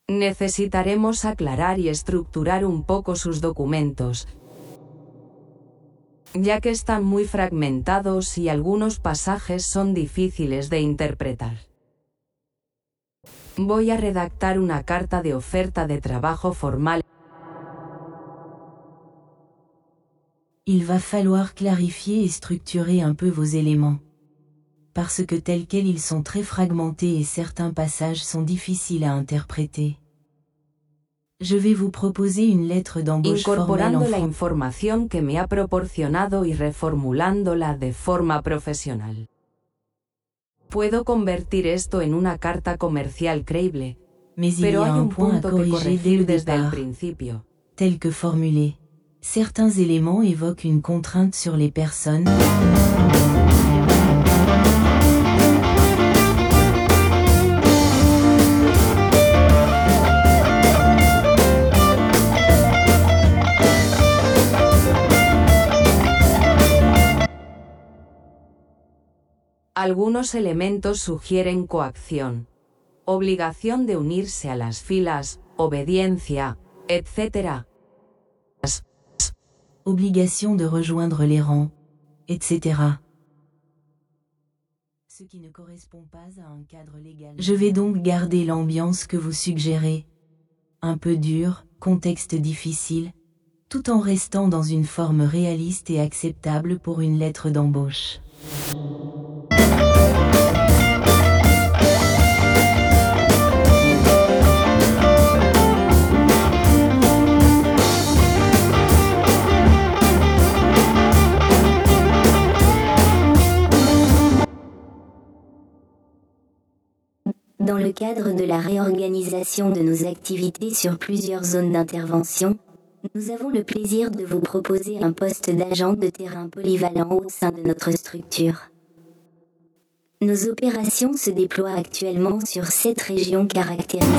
Necesitaremos aclarar y estructurar un poco sus documentos, ya que están muy fragmentados y algunos pasajes son difíciles de interpretar. Voy a redactar una carta de oferta de trabajo formal. Il va falloir clarifier et structurer un peu vos éléments. Parce que tels quels ils sont très fragmentés et certains passages sont difficiles à interpréter. Je vais vous proposer une lettre d'embauche formelle en Incorporando la información que me ha proporcionado y reformulándola de forma profesional. Puedo convertir esto en una carta comercial creíble, mais il y pero a hay un un point à punto que corriger dès corregir le desde el départ. principio. Tel que formulé. Certains éléments évoquent une contrainte sur les personnes. Algunos elementos sugieren coacción, obligación de unirse a las filas, obediencia, etc. Obligation de rejoindre les rangs, etc. Ce qui ne correspond pas à un cadre légal. Je vais donc garder l'ambiance que vous suggérez. Un peu dur, contexte difficile, tout en restant dans une forme réaliste et acceptable pour une lettre d'embauche. Dans le cadre de la réorganisation de nos activités sur plusieurs zones d'intervention, nous avons le plaisir de vous proposer un poste d'agent de terrain polyvalent au sein de notre structure. Nos opérations se déploient actuellement sur 7 régions caractérisées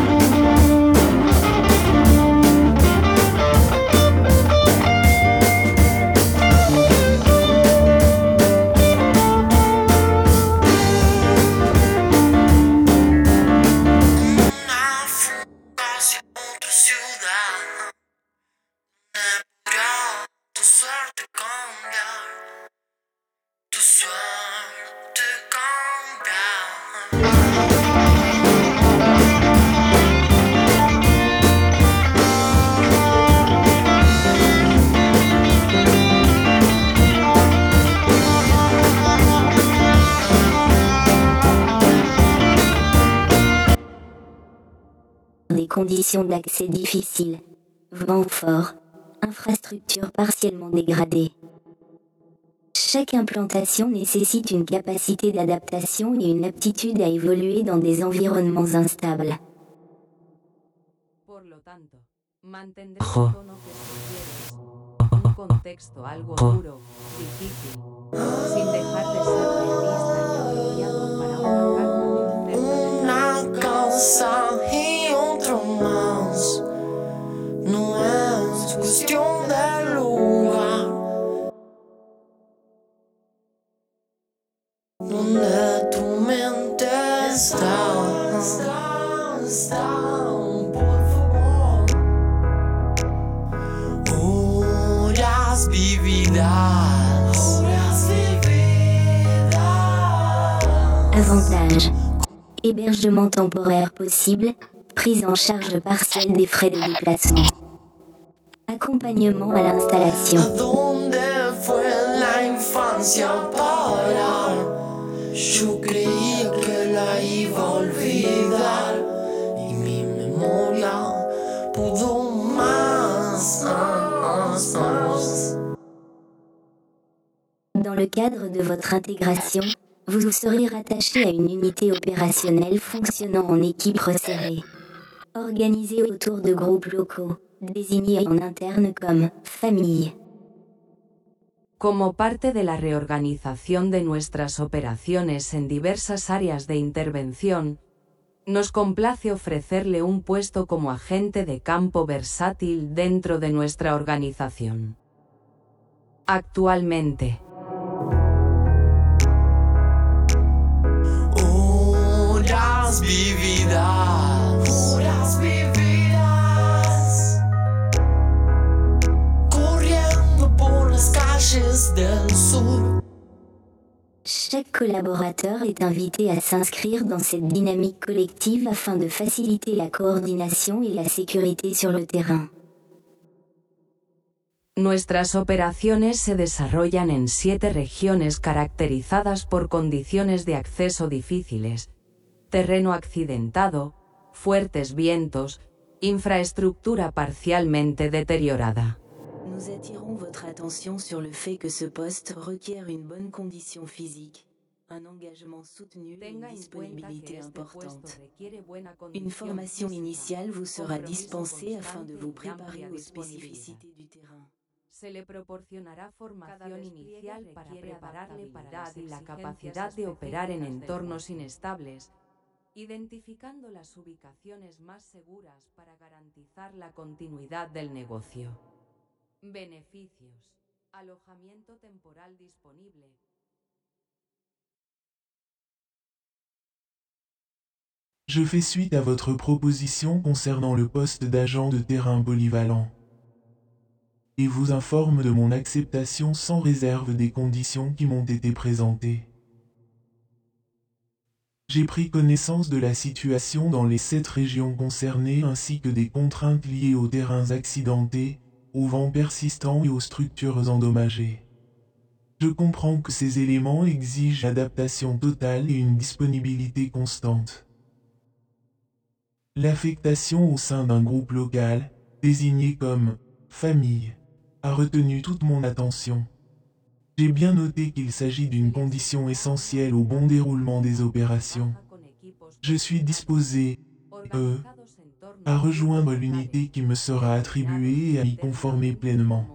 des conditions d'accès difficiles, vent fort, infrastructures partiellement dégradées. Chaque implantation nécessite une capacité d'adaptation et une aptitude à évoluer dans des environnements instables. Por lo tanto, mantendré el tono que sugieres, un contexto algo duro, difícil, sin dejar de ser realista y apropiado para una carta de oferta de Una casa y otro más, no es cuestión de lugar, donde tu mente está, por favor, horas vividas, Avantages. Hébergement temporaire possible, prise en charge partielle des frais de déplacement. Accompagnement à l'installation. ¿A dónde fue la infancia para? Yo creía que la iba a olvidar y mi memoria pudo más. Dans le cadre de votre intégration, vous serez rattaché à une unité opérationnelle fonctionnant en équipe resserrée, organisée autour de groupes locaux, désignés en interne comme famille. Como parte de la reorganización de nuestras operaciones en diversas áreas de intervención, nos complace ofrecerle un puesto como agente de campo versátil dentro de nuestra organización. Actualmente, Horas vividas, collaborateur est invité à s'inscrire dans cette dynamique collective afin de faciliter la coordination y la sécurité sur le terrain. Nuestras operaciones se desarrollan en 7 regiones caracterizadas por condiciones de acceso difíciles, terreno accidentado, fuertes vientos, infraestructura parcialmente deteriorada. Nous attirons votre attention sur le fait que ce poste requiert une bonne condition physique, un engagement soutenu et une disponibilité importante. Une formation initiale vous sera dispensée afin de vous préparer aux spécificités du terrain. Se le proporcionará formación inicial para prepararle para la habilidad y la capacidad de operar en entornos inestables, identificando las ubicaciones más seguras para garantizar la continuidad del negocio. Beneficios. Alojamiento temporal disponible. Je fais suite à votre proposition concernant le poste d'agent de terrain polyvalent et vous informe de mon acceptation sans réserve des conditions qui m'ont été présentées. J'ai pris connaissance de la situation dans les 7 régions concernées ainsi que des contraintes liées aux terrains accidentés, aux vents persistants et aux structures endommagées. Je comprends que ces éléments exigent adaptation totale et une disponibilité constante. L'affectation au sein d'un groupe local, désigné comme « famille », a retenu toute mon attention. J'ai bien noté qu'il s'agit d'une condition essentielle au bon déroulement des opérations. Je suis disposé, à rejoindre l'unité qui me sera attribuée et à m'y conformer pleinement.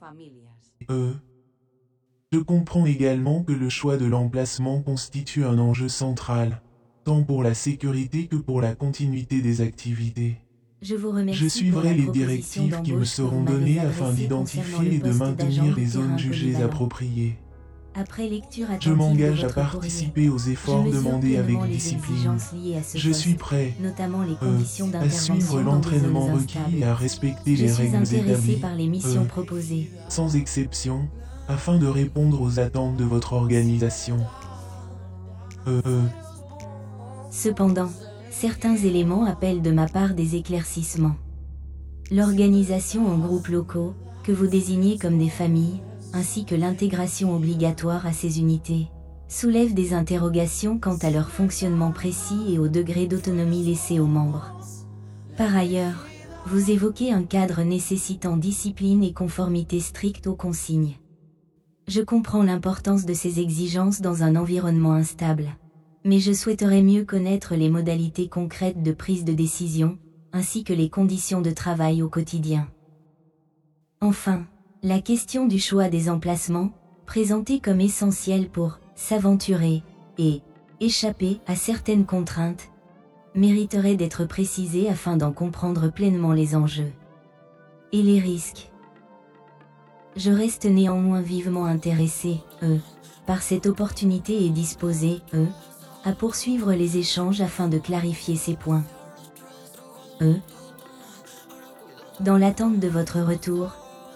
Je comprends également que le choix de l'emplacement constitue un enjeu central, tant pour la sécurité que pour la continuité des activités. Je suivrai les directives qui me seront données afin d'identifier et de maintenir les zones jugées appropriées. Je m'engage à participer aux efforts demandés avec discipline. Je suis prêt à suivre l'entraînement requis et à respecter les règles établies, sans exception, afin de répondre aux attentes de votre organisation. Cependant, certains éléments appellent de ma part des éclaircissements. L'organisation en groupes locaux, que vous désignez comme des familles, ainsi que l'intégration obligatoire à ces unités, soulèvent des interrogations quant à leur fonctionnement précis et au degré d'autonomie laissé aux membres. Par ailleurs, vous évoquez un cadre nécessitant discipline et conformité stricte aux consignes. Je comprends l'importance de ces exigences dans un environnement instable. Mais je souhaiterais mieux connaître les modalités concrètes de prise de décision, ainsi que les conditions de travail au quotidien. Enfin, la question du choix des emplacements, présentée comme essentielle pour s'aventurer et échapper à certaines contraintes, mériterait d'être précisée afin d'en comprendre pleinement les enjeux et les risques. Je reste néanmoins vivement intéressé, par cette opportunité et disposé, à poursuivre les échanges afin de clarifier ces points. Dans l'attente de votre retour.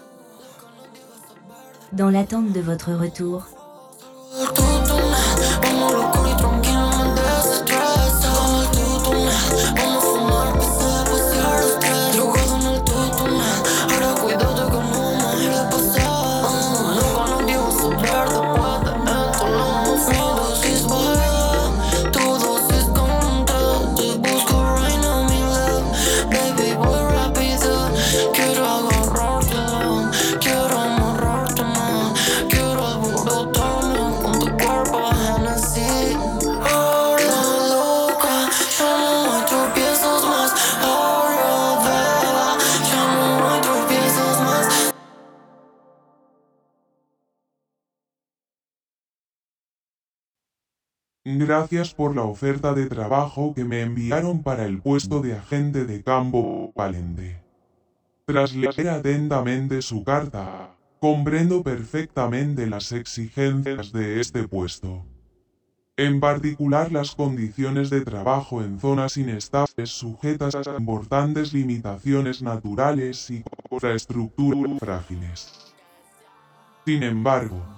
Gracias por la oferta de trabajo que me enviaron para el puesto de agente de campo Palende. Tras leer atentamente su carta, comprendo perfectamente las exigencias de este puesto. En particular las condiciones de trabajo en zonas inestables sujetas a importantes limitaciones naturales y infraestructuras frágiles. Sin embargo,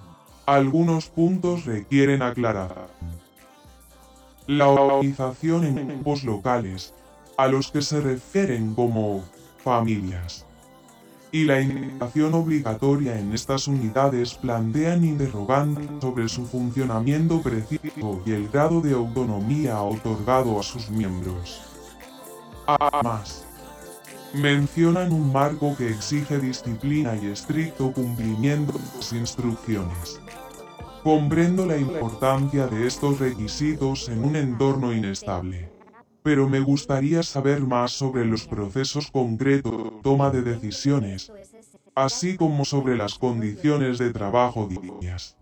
Algunos puntos requieren aclarar. La organización en grupos locales, a los que se refieren como familias, y la integración obligatoria en estas unidades plantean interrogantes sobre su funcionamiento preciso y el grado de autonomía otorgado a sus miembros. Además, mencionan un marco que exige disciplina y estricto cumplimiento de las instrucciones. Comprendo la importancia de estos requisitos en un entorno inestable, pero me gustaría saber más sobre los procesos concretos de toma de decisiones, así como sobre las condiciones de trabajo dignas.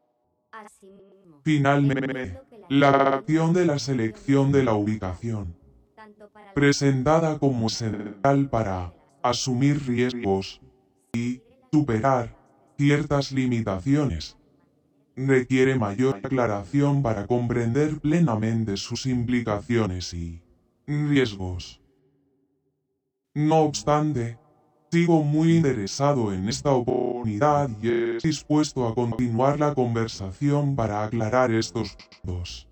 Finalmente, la acción de la selección de la ubicación, presentada como esencial para asumir riesgos y superar ciertas limitaciones, requiere mayor aclaración para comprender plenamente sus implicaciones y riesgos. No obstante, sigo muy interesado en esta oportunidad y estoy dispuesto a continuar la conversación para aclarar estos puntos.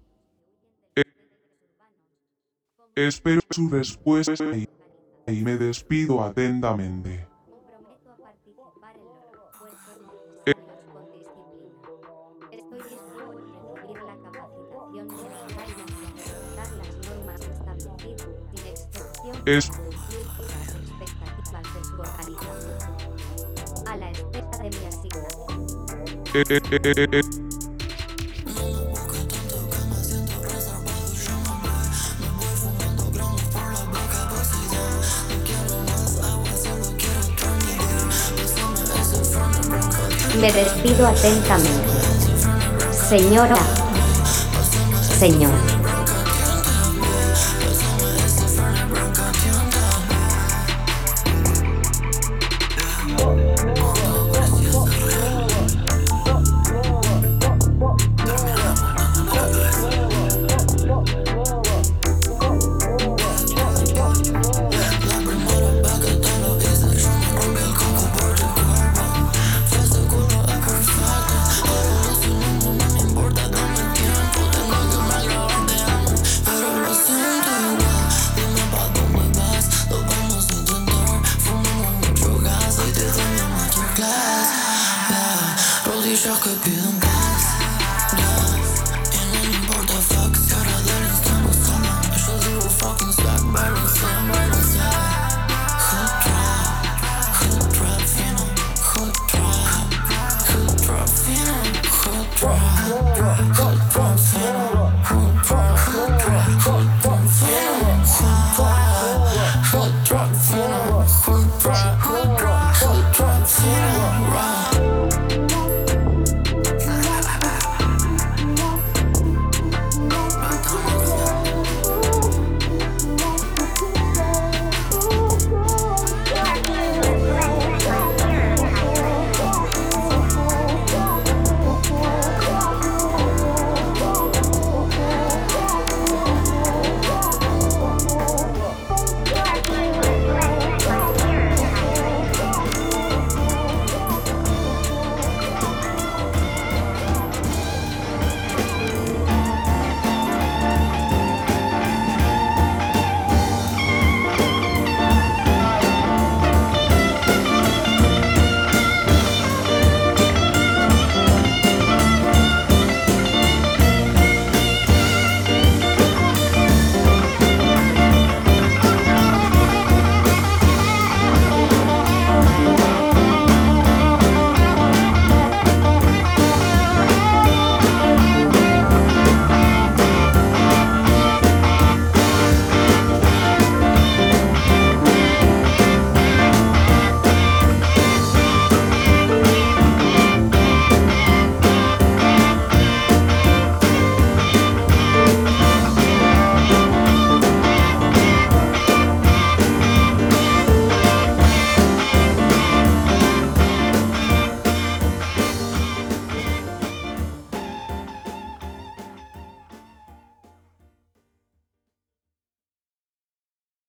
Espero su respuesta y me despido atentamente. A la espera de mi asignación. Me despido atentamente. Señora. Señor. Could be